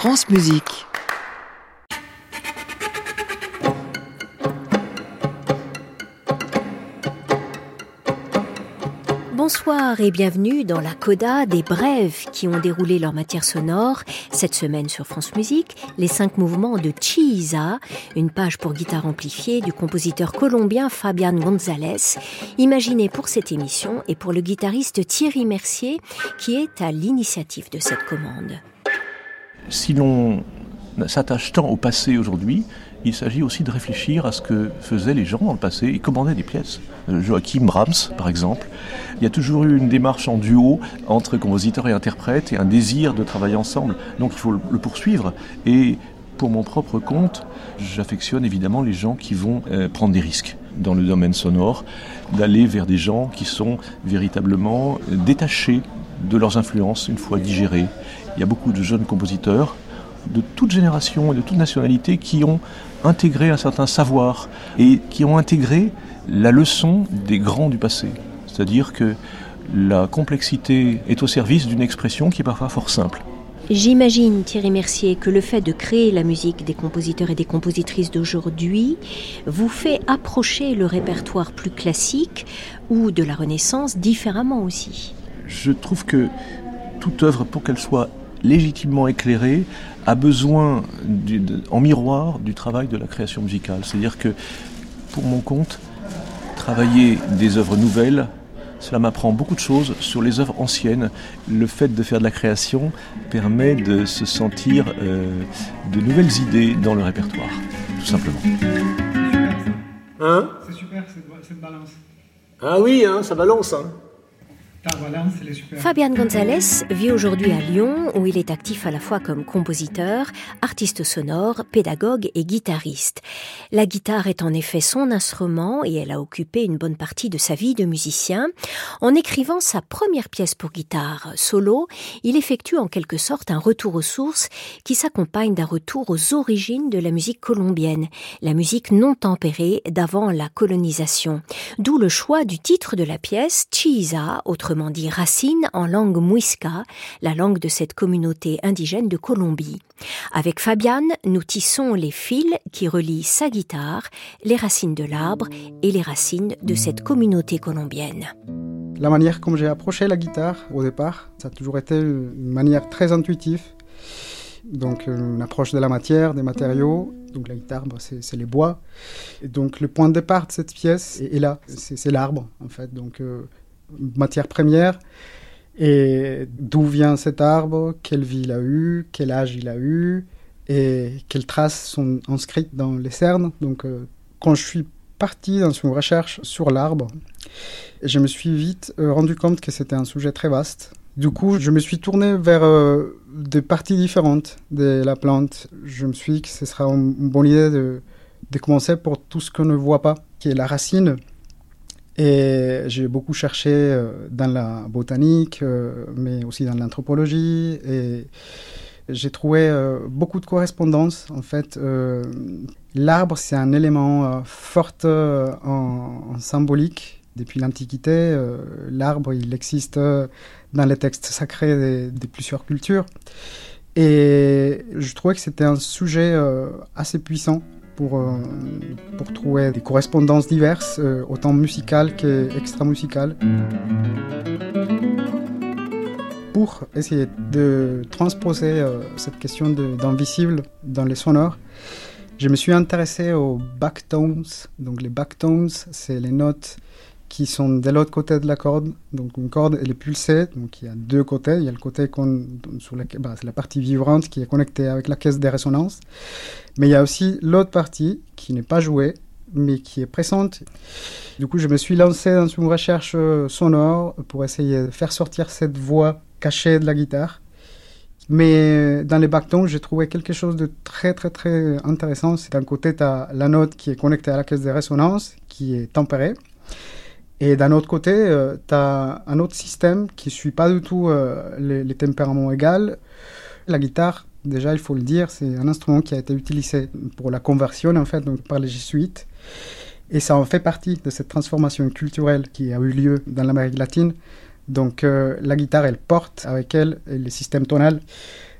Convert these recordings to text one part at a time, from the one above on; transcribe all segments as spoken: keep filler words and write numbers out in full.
France Musique. Bonsoir et bienvenue dans la coda des brèves qui ont déroulé leur matière sonore. Cette semaine sur France Musique, les cinq mouvements de Chiza, une page pour guitare amplifiée du compositeur colombien Fabián González, imaginé pour cette émission et pour le guitariste Thierry Mercier qui est à l'initiative de cette commande. Si l'on s'attache tant au passé aujourd'hui, il s'agit aussi de réfléchir à ce que faisaient les gens dans le passé. Ils commandaient des pièces. Joachim Brahms, par exemple. Il y a toujours eu une démarche en duo entre compositeurs et interprètes et un désir de travailler ensemble. Donc il faut le poursuivre. Et pour mon propre compte, j'affectionne évidemment les gens qui vont euh, prendre des risques dans le domaine sonore, d'aller vers des gens qui sont véritablement détachés de leurs influences une fois digérées. Il y a beaucoup de jeunes compositeurs de toute génération et de toute nationalité qui ont intégré un certain savoir et qui ont intégré la leçon des grands du passé. C'est-à-dire que la complexité est au service d'une expression qui est parfois fort simple. J'imagine, Thierry Mercier, que le fait de créer la musique des compositeurs et des compositrices d'aujourd'hui vous fait approcher le répertoire plus classique ou de la Renaissance différemment aussi. Je trouve que toute œuvre, pour qu'elle soit légitimement éclairée, a besoin du, de, en miroir du travail de la création musicale. C'est-à-dire que, pour mon compte, travailler des œuvres nouvelles, cela m'apprend beaucoup de choses sur les œuvres anciennes. Le fait de faire de la création permet de se sentir euh, de nouvelles idées dans le répertoire, tout simplement. Hein ? C'est super cette, cette balance. Ah oui, hein, ça balance, hein. Ta balance, elle est super. Fabián González vit aujourd'hui à Lyon, où il est actif à la fois comme compositeur, artiste sonore, pédagogue et guitariste. La guitare est en effet son instrument et elle a occupé une bonne partie de sa vie de musicien. En écrivant sa première pièce pour guitare solo, il effectue en quelque sorte un retour aux sources qui s'accompagne d'un retour aux origines de la musique colombienne, la musique non tempérée d'avant la colonisation. D'où le choix du titre de la pièce, Chiza, autrement dit racine en langue muisca, la langue de cette communauté indigène de Colombie. Avec Fabián, nous tissons les fils qui relient sa guitare, les racines de l'arbre et les racines de cette communauté colombienne. La manière comme j'ai approché la guitare au départ, ça a toujours été une manière très intuitive. Donc une approche de la matière, des matériaux. Donc la guitare, bah, c'est, c'est les bois. Et donc le point de départ de cette pièce est, est là, c'est, c'est l'arbre en fait. Donc euh, matière première, et d'où vient cet arbre, quelle vie il a eu, quel âge il a eu, et quelles traces sont inscrites dans les cernes. Donc euh, quand je suis parti dans une recherche sur l'arbre, je me suis vite euh, rendu compte que c'était un sujet très vaste. Du coup, je me suis tourné vers euh, des parties différentes de la plante. Je me suis dit que ce sera une bonne idée de, de commencer pour tout ce qu'on ne voit pas, qui est la racine. Et j'ai beaucoup cherché euh, dans la botanique, euh, mais aussi dans l'anthropologie. Et j'ai trouvé euh, beaucoup de correspondances. En fait, euh, l'arbre, c'est un élément euh, fort euh, en, en symbolique. Depuis l'Antiquité, euh, l'arbre, il existe euh, dans les textes sacrés de, de plusieurs cultures. Et je trouvais que c'était un sujet euh, assez puissant pour, euh, pour trouver des correspondances diverses, euh, autant musicales qu'extra-musicales. Pour essayer de transposer euh, cette question de, d'invisible dans les sonores, je me suis intéressé aux backtones. Donc les backtones, c'est les notes qui sont de l'autre côté de la corde. Donc une corde, elle est pulsée, donc il y a deux côtés. Il y a le côté qu'on, sur la, bah, c'est la partie vibrante qui est connectée avec la caisse de résonance. Mais il y a aussi l'autre partie qui n'est pas jouée, mais qui est présente. Du coup, je me suis lancé dans une recherche sonore pour essayer de faire sortir cette voix cachée de la guitare. Mais dans les backtones, j'ai trouvé quelque chose de très, très, très intéressant. C'est d'un côté, tu as la note qui est connectée à la caisse de résonance, qui est tempérée. Et d'un autre côté, euh, tu as un autre système qui ne suit pas du tout euh, les, les tempéraments égaux. La guitare, déjà, il faut le dire, c'est un instrument qui a été utilisé pour la conversion, en fait, donc par les jésuites. Et ça en fait partie de cette transformation culturelle qui a eu lieu dans l'Amérique latine. Donc euh, la guitare, elle porte avec elle le système tonal.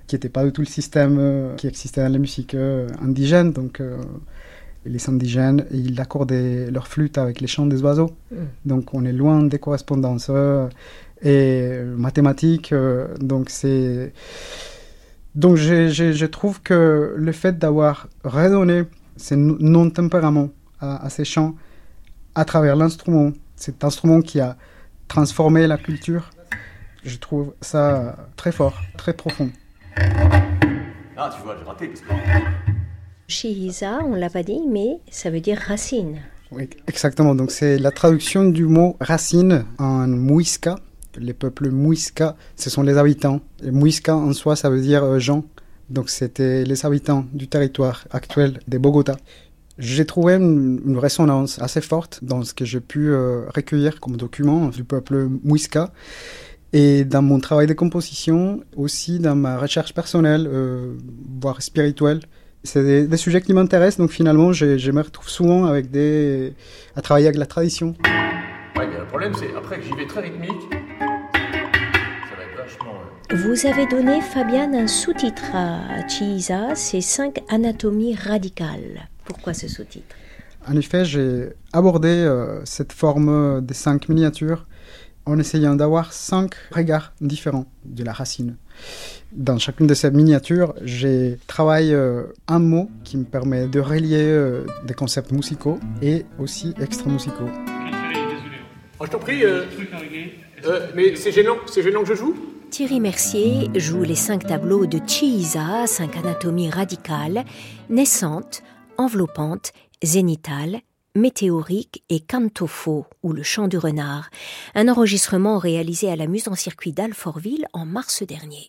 qui n'était pas du tout le système euh, qui existait dans la musique euh, indigène. Donc, euh, les indigènes, ils accordaient leur flûte avec les chants des oiseaux. Mm. Donc, on est loin des correspondances euh, et mathématiques. Euh, donc, c'est... donc je, je, je trouve que le fait d'avoir redonné ce non-tempérament à, à ces chants à travers l'instrument, cet instrument qui a transformé la culture, je trouve ça très fort, très profond. Ah, tu vois, j'ai raté parce que... Chihiza, on l'a pas dit, mais ça veut dire racine. Oui, exactement. Donc c'est la traduction du mot racine en Muisca. Les peuples Muisca, ce sont les habitants. Et Muisca en soi, ça veut dire euh, gens. Donc c'était les habitants du territoire actuel de Bogota. J'ai trouvé une, une résonance assez forte dans ce que j'ai pu euh, recueillir comme document du peuple Muisca. Et dans mon travail de composition, aussi dans ma recherche personnelle, euh, voire spirituelle, c'est des, des sujets qui m'intéressent. Donc finalement, je, je me retrouve souvent avec des, à travailler avec la tradition. Ouais, mais le problème, c'est après que j'y vais très rythmique, ça va être vachement... Euh... Vous avez donné, Fabian, un sous-titre à Chihiza, c'est cinq anatomies radicales. Pourquoi ce sous-titre ? En effet, j'ai abordé euh, cette forme des cinq miniatures en essayant d'avoir cinq regards différents de la racine. Dans chacune de ces miniatures, j'ai travaillé euh, un mot qui me permet de relier euh, des concepts musicaux et aussi extra-musicaux. Oh, je t'en prie, euh, euh, mais c'est gênant, c'est gênant que je joue ? Thierry Mercier joue les cinq tableaux de Chihiza, cinq anatomies radicales, naissantes, enveloppantes, zénitales, météorique et Cantofo, ou le chant du renard, un enregistrement réalisé à la Muse en circuit d'Alfortville en mars dernier.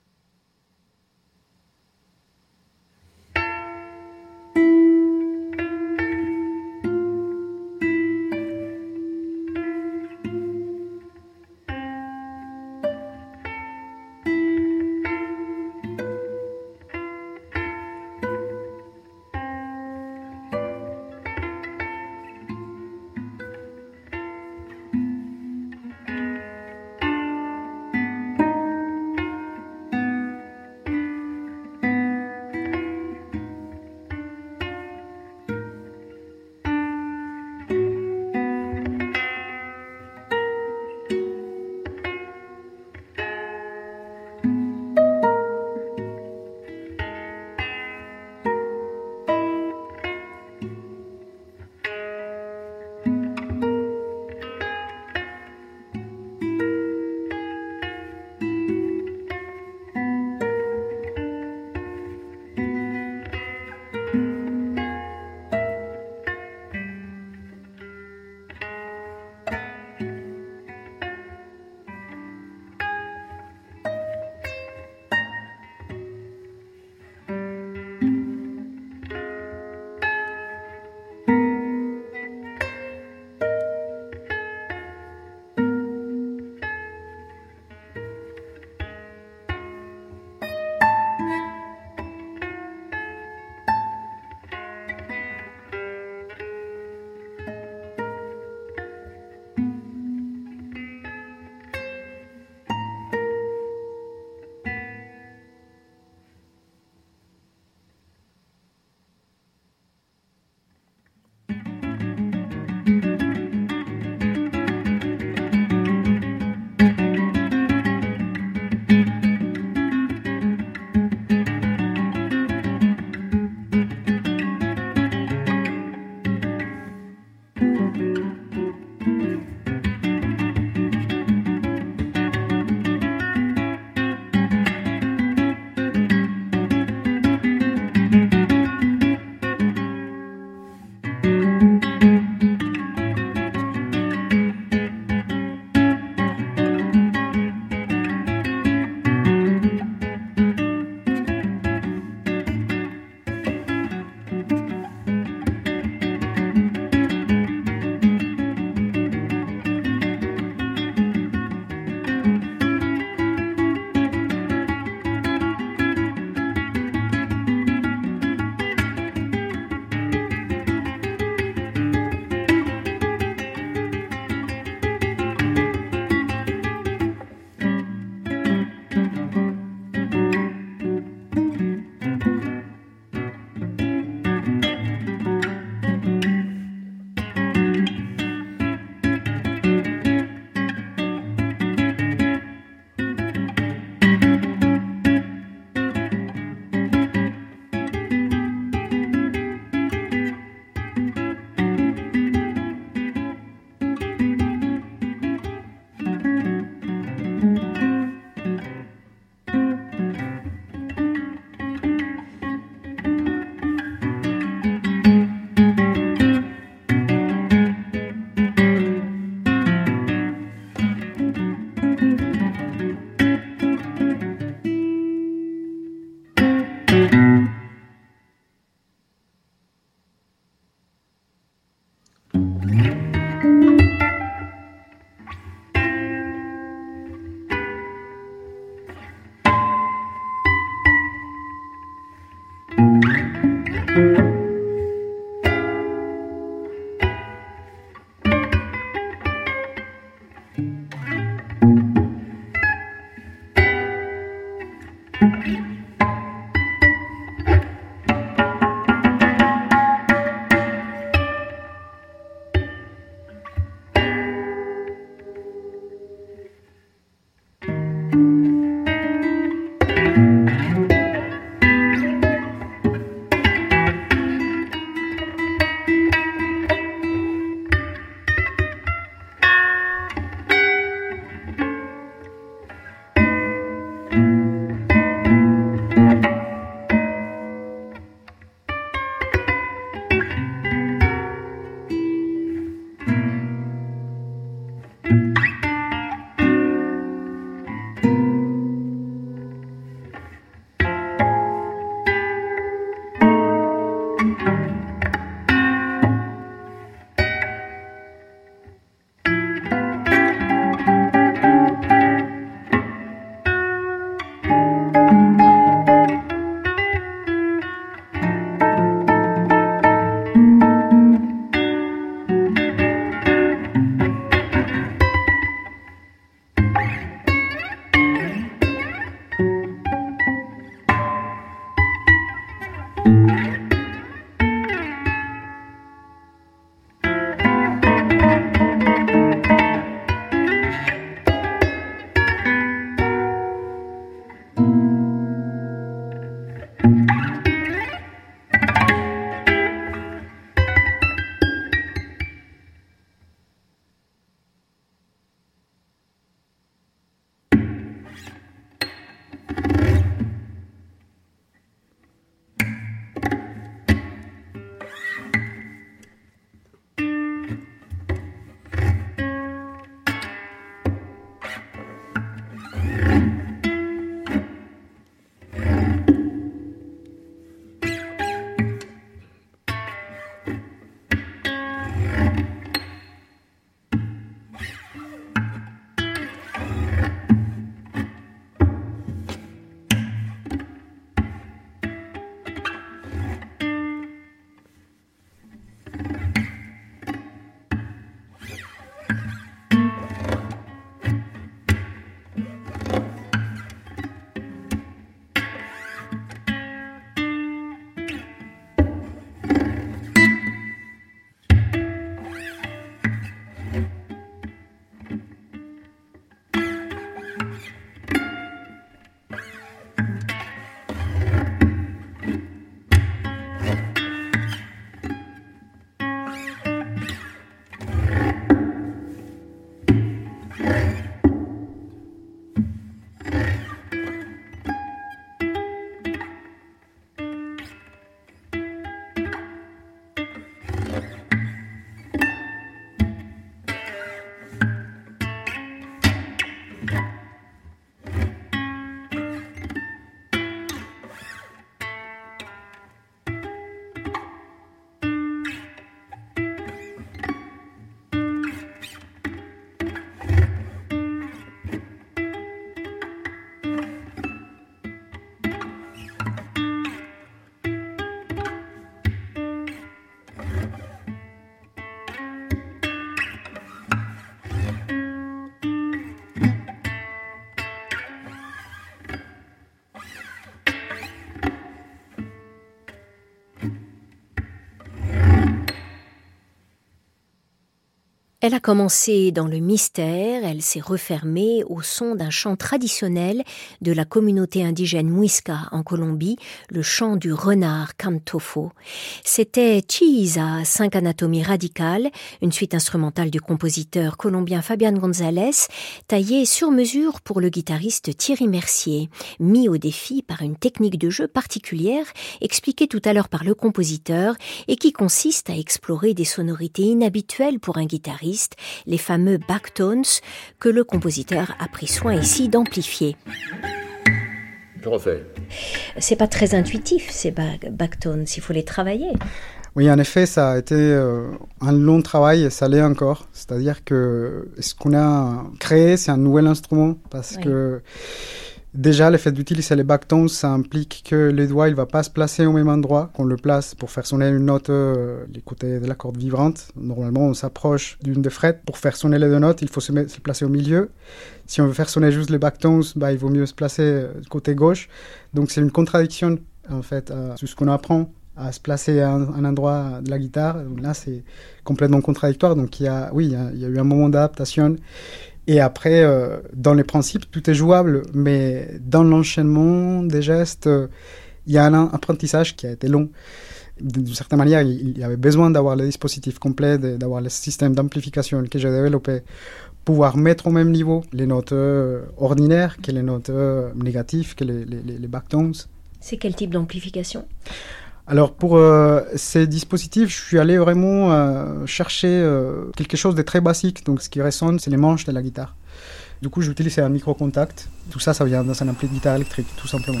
Elle a commencé dans le mystère, elle s'est refermée au son d'un chant traditionnel de la communauté indigène Muisca en Colombie, le chant du renard Cantofo. C'était Chiiza, cinq anatomies radicales, une suite instrumentale du compositeur colombien Fabián González, taillée sur mesure pour le guitariste Thierry Mercier, mis au défi par une technique de jeu particulière, expliquée tout à l'heure par le compositeur, et qui consiste à explorer des sonorités inhabituelles pour un guitariste, les fameux backtones que le compositeur a pris soin ici d'amplifier. Je refais. C'est pas très intuitif ces back- backtones, il faut les travailler. Oui, en effet, ça a été euh, un long travail et ça l'est encore. C'est-à-dire que ce qu'on a créé, c'est un nouvel instrument parce oui. que déjà, le fait d'utiliser les backtones, ça implique que les doigts, il ne va pas se placer au même endroit qu'on le place pour faire sonner une note, euh, les côtés de la corde vibrante. Normalement, on s'approche d'une des frettes. Pour faire sonner les deux notes, il faut se, mettre, se placer au milieu. Si on veut faire sonner juste les backtones, bah, il vaut mieux se placer euh, côté gauche. Donc, c'est une contradiction, en fait, euh, sur ce qu'on apprend à se placer à un, un endroit de la guitare. Donc là, c'est complètement contradictoire. Donc, il y a, oui, il y a, il y a eu un moment d'adaptation. Et après, euh, dans les principes, tout est jouable, mais dans l'enchaînement des gestes, euh, il y a un apprentissage qui a été long. D'une certaine manière, il, il y avait besoin d'avoir le dispositif complet, de, d'avoir le système d'amplification que j'ai développé, pouvoir mettre au même niveau les notes euh, ordinaires que les notes euh, négatives, que les, les, les backtones. C'est quel type d'amplification ? Alors pour euh, ces dispositifs, je suis allé vraiment euh, chercher euh, quelque chose de très basique. Donc ce qui résonne, c'est les manches de la guitare. Du coup, j'utilise un micro-contact. Tout ça, ça vient dans un ampli de guitare électrique, tout simplement.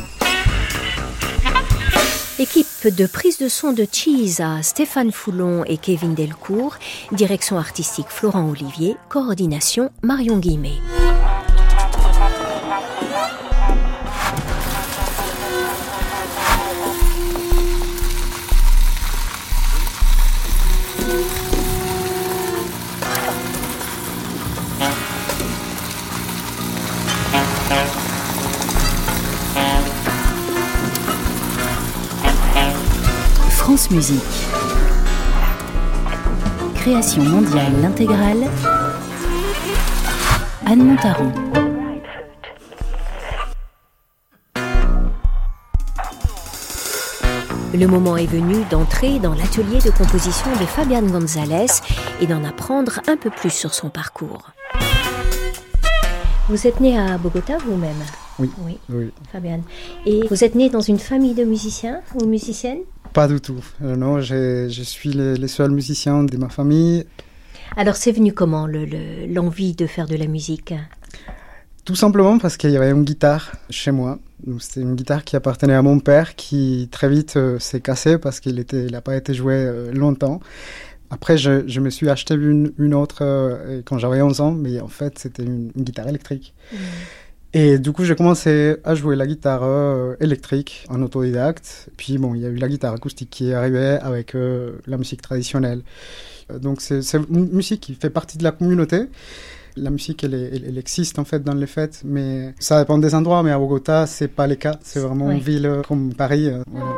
Équipe de prise de son de Chiiza, Stéphane Foulon et Kevin Delcourt. Direction artistique Florent Olivier. Coordination Marion Guillemet. France Musique. Création mondiale l'intégrale. Anne Montaron. Le moment est venu d'entrer dans l'atelier de composition de Fabián González et d'en apprendre un peu plus sur son parcours. Vous êtes né à Bogota vous-même ? Oui. Oui. oui. Fabián. Et vous êtes né dans une famille de musiciens ou musiciennes ? Pas du tout. Euh, non, j'ai, je suis le, le seul musicien de ma famille. Alors, c'est venu comment, le, le, l'envie de faire de la musique ? Tout simplement parce qu'il y avait une guitare chez moi. Donc, c'était une guitare qui appartenait à mon père, qui très vite euh, s'est cassée parce qu'il était, il n'a pas été joué euh, longtemps. Après, je, je me suis acheté une, une autre euh, quand j'avais onze ans, mais en fait, c'était une, une guitare électrique. Mmh. Et du coup, j'ai commencé à jouer la guitare euh, électrique en autodidacte. Puis bon, il y a eu la guitare acoustique qui est arrivée avec euh, la musique traditionnelle. Euh, donc c'est, c'est une musique qui fait partie de la communauté. La musique, elle, elle, elle existe en fait dans les fêtes, mais ça dépend des endroits. Mais à Bogota, c'est pas le cas. C'est vraiment oui. une ville comme Paris. Euh, voilà.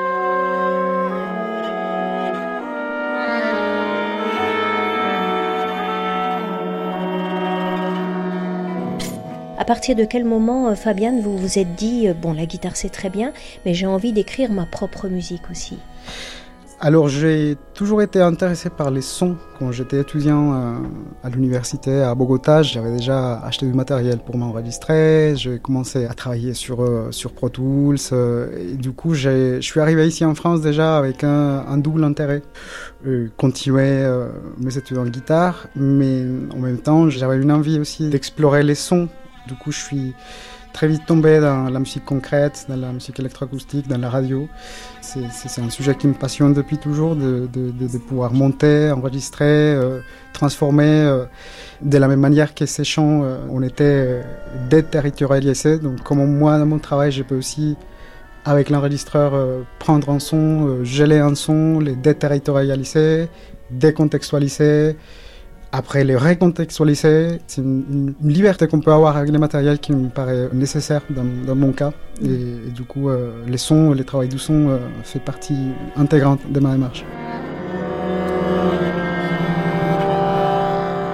À partir de quel moment, Fabián, vous vous êtes dit « Bon, la guitare, c'est très bien, mais j'ai envie d'écrire ma propre musique aussi » ? Alors, j'ai toujours été intéressé par les sons. Quand j'étais étudiant euh, à l'université à Bogota, j'avais déjà acheté du matériel pour m'enregistrer. J'ai commencé à travailler sur, euh, sur Pro Tools. Euh, et du coup, j'ai, je suis arrivé ici en France déjà avec un, un double intérêt. Euh, continuer euh, mes études en guitare, mais en même temps, j'avais une envie aussi d'explorer les sons. Du coup, je suis très vite tombé dans la musique concrète, dans la musique électroacoustique, dans la radio. C'est, c'est, c'est un sujet qui me passionne depuis toujours, de, de, de, de pouvoir monter, enregistrer, euh, transformer. Euh, de la même manière que ces chants, euh, on était euh, déterritorialisés. Donc, comme moi, dans mon travail, je peux aussi, avec l'enregistreur, euh, prendre un son, euh, geler un son, les déterritorialiser, décontextualiser. Après, les recontextualiser, c'est une, une liberté qu'on peut avoir avec les matériels qui me paraît nécessaire dans, dans mon cas. Et, et du coup, euh, les sons, le travail du son euh, fait partie intégrante de ma démarche.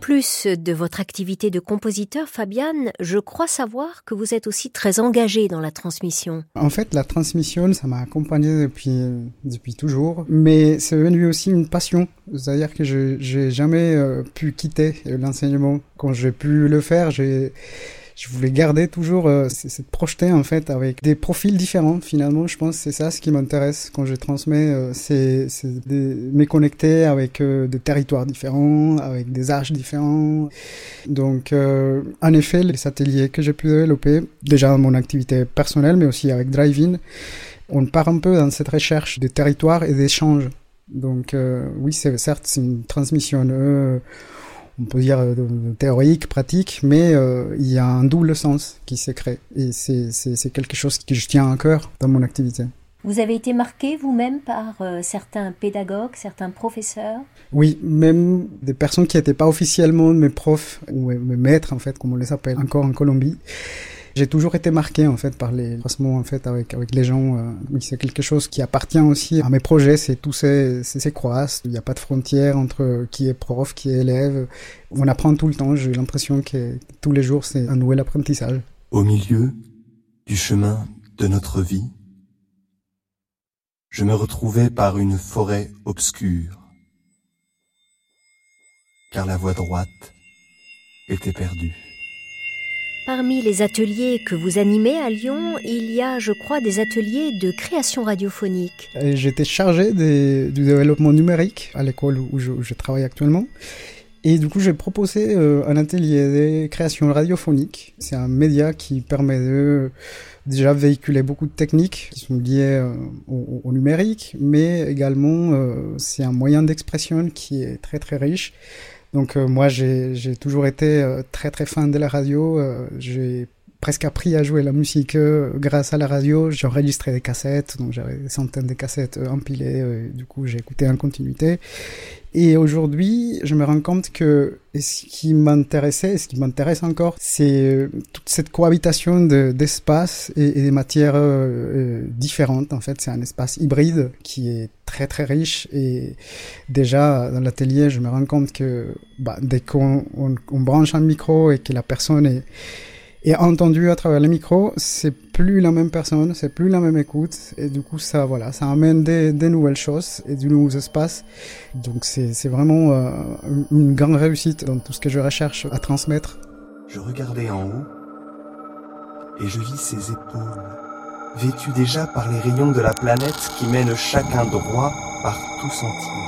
plus de votre activité de compositeur, Fabian, je crois savoir que vous êtes aussi très engagé dans la transmission. En fait, la transmission, ça m'a accompagné depuis, depuis toujours, mais c'est devenu aussi une passion. C'est-à-dire que je j'ai jamais euh, pu quitter l'enseignement. Quand j'ai pu le faire, j'ai... Je voulais garder toujours euh, cette projeter en fait avec des profils différents. Finalement, je pense que c'est ça ce qui m'intéresse quand je transmets, euh, c'est, c'est de me connecter avec euh, des territoires différents, avec des âges différents. Donc, euh, en effet, les ateliers que j'ai pu développer, déjà dans mon activité personnelle, mais aussi avec Drive-In, on part un peu dans cette recherche de territoires et d'échanges. Donc, euh, oui, c'est certes c'est une transmission. Euh, on peut dire euh, théorique, pratique, mais euh, il y a un double sens qui s'est créé. Et c'est, c'est, c'est quelque chose que je tiens à cœur dans mon activité. Vous avez été marqué vous-même par euh, certains pédagogues, certains professeurs ? Oui, même des personnes qui n'étaient pas officiellement mes profs, ou mes maîtres en fait, comme on les appelle encore en Colombie. J'ai toujours été marqué en fait par les croisements en fait avec avec les gens. Euh, oui, c'est quelque chose qui appartient aussi à mes projets. C'est tous ces ces, ces croises. Il n'y a pas de frontière entre qui est prof, qui est élève. On apprend tout le temps. J'ai l'impression que tous les jours c'est un nouvel apprentissage. Au milieu du chemin de notre vie, je me retrouvais par une forêt obscure, car la voie droite était perdue. Parmi les ateliers que vous animez à Lyon, il y a, je crois, des ateliers de création radiophonique. Et j'étais chargé des, du développement numérique à l'école où je, où je travaille actuellement. Et du coup, j'ai proposé euh, un atelier de création radiophonique. C'est un média qui permet de déjà véhiculer beaucoup de techniques qui sont liées euh, au, au numérique, mais également euh, c'est un moyen d'expression qui est très très riche. Donc euh, moi j'ai j'ai toujours été euh, très très fan de la radio, euh, j'ai presque appris à jouer la musique euh, grâce à la radio, j'ai enregistré des cassettes, donc j'avais des centaines de cassettes euh, empilées, euh, du coup j'ai écouté en continuité. Et aujourd'hui, je me rends compte que ce qui m'intéressait, et ce qui m'intéresse encore, c'est toute cette cohabitation de, d'espaces et, et des matières euh, différentes. En fait, c'est un espace hybride qui est très très riche. Et déjà, dans l'atelier, je me rends compte que bah, dès qu'on on, on branche un micro et que la personne est Et entendu à travers le micro, c'est plus la même personne, c'est plus la même écoute, et du coup ça, voilà, ça amène des, des nouvelles choses et de nouveaux espaces. Donc c'est, c'est vraiment euh, une grande réussite dans tout ce que je recherche à transmettre. Je regardais en haut et je vis ses épaules, vêtues déjà par les rayons de la planète qui mènent chacun droit par tout sentier.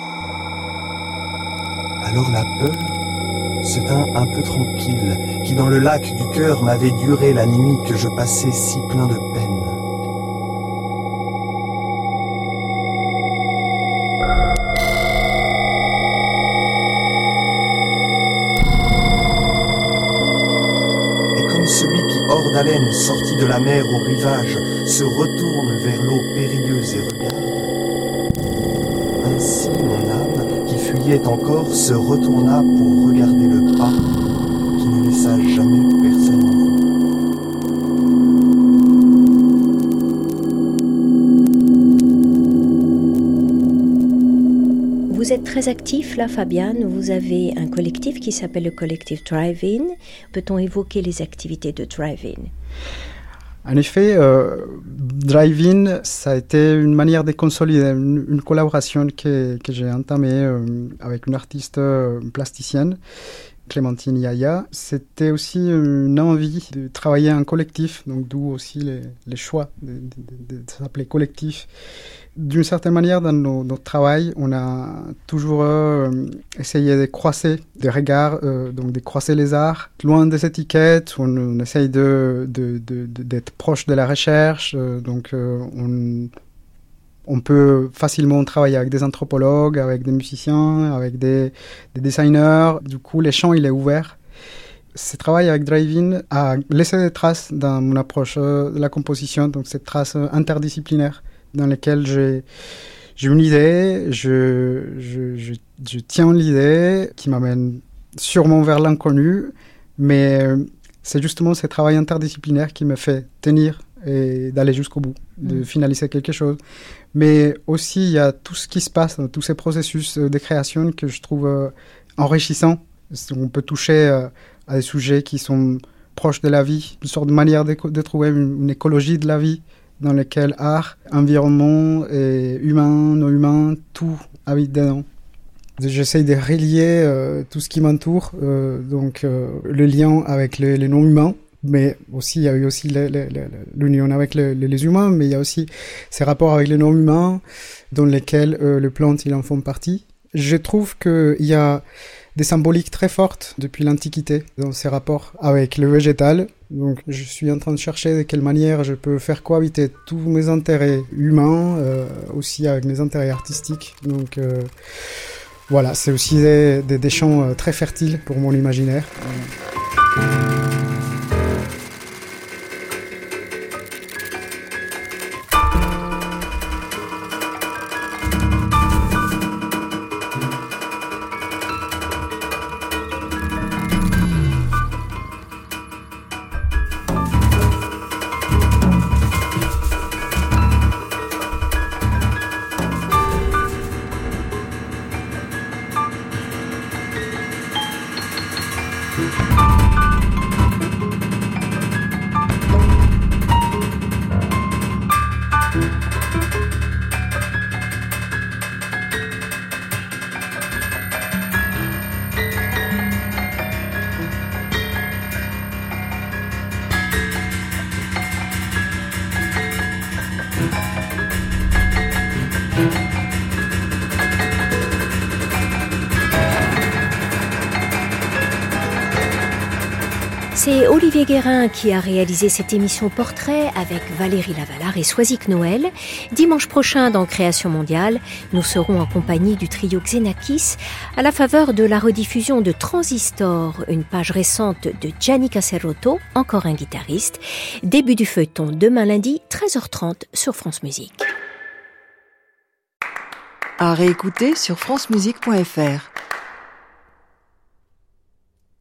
Alors la peur se tint un peu tranquille, qui dans le lac du cœur m'avait duré la nuit que je passais si plein de peine. Et comme celui qui, hors d'haleine, sorti de la mer au rivage, se retourne vers l'eau périlleuse et regarde, ainsi mon âme, qui fuyait encore, se retourna pour regarder le pas qui ne laissa jamais personne en vue. Vous êtes très actif là, Fabian. Vous avez un collectif qui s'appelle le collectif Drive-In. Peut-on évoquer les activités de Drive-In ? En effet, euh, Drive-In, ça a été une manière de consolider une, une collaboration que, que j'ai entamée euh, avec une artiste euh, plasticienne, Clémentine Yaya. C'était aussi une envie de travailler en collectif, donc d'où aussi les, les choix de, de, de, de s'appeler collectif. D'une certaine manière, dans nos, notre travail, on a toujours euh, essayé de croiser des regards, euh, donc de croiser les arts. Loin des étiquettes, on, on essaye de, de, de, de, d'être proche de la recherche. Euh, donc, euh, on, on peut facilement travailler avec des anthropologues, avec des musiciens, avec des, des designers. Du coup, les champs, il est ouvert. Ce travail avec Drive-In a laissé des traces dans mon approche euh, de la composition, donc cette trace interdisciplinaire, dans lesquelles j'ai, j'ai une idée, je, je, je, je tiens l'idée qui m'amène sûrement vers l'inconnu, mais c'est justement ce travail interdisciplinaire qui me fait tenir et d'aller jusqu'au bout, de mmh. finaliser quelque chose. Mais aussi, il y a tout ce qui se passe dans tous ces processus de création que je trouve euh, enrichissants On peut toucher euh, à des sujets qui sont proches de la vie, une sorte de manière de, de trouver une, une écologie de la vie dans laquelle art, environnement, et humain, non humain, tout habite dedans. J'essaye de relier euh, tout ce qui m'entoure, euh, donc euh, le lien avec les, les non-humains, mais aussi il y a eu aussi le, le, le, l'union avec le, les, les humains, mais il y a aussi ces rapports avec les non-humains dans lesquels euh, les plantes ils en font partie. Je trouve qu'il y a des symboliques très fortes depuis l'Antiquité dans ces rapports avec le végétal. Donc je suis en train de chercher de quelle manière je peux faire cohabiter tous mes intérêts humains, euh, aussi avec mes intérêts artistiques. Donc euh, voilà, c'est aussi des, des, des champs euh, très fertiles pour mon imaginaire. C'est Olivier Guérin qui a réalisé cette émission portrait avec Valérie Lavalard et Soisic Noël. Dimanche prochain, dans Création mondiale, nous serons en compagnie du trio Xenakis à la faveur de la rediffusion de Transistor, une page récente de Gianni Caserotto, encore un guitariste. Début du feuilleton demain lundi, treize heures trente sur France Musique. À réécouter sur francemusique point f r.